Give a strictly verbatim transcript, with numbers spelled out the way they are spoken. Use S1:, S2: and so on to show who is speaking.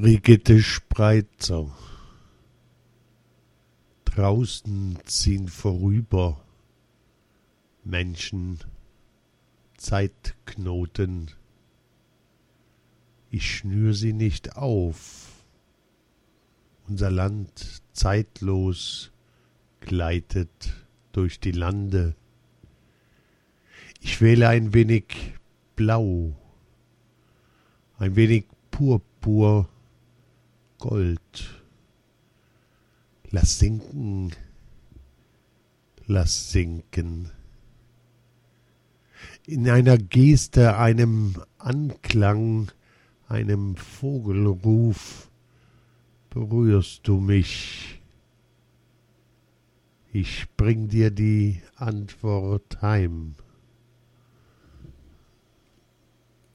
S1: Brigitte Spreitzer. Draußen ziehen vorüber Menschen, Zeitknoten. Ich schnür sie nicht auf. Unser Land zeitlos gleitet durch die Lande. Ich wähle ein wenig Blau, ein wenig Purpur, Gold. Lass sinken, lass sinken. In einer Geste, einem Anklang, einem Vogelruf berührst du mich. Ich bring dir die Antwort heim.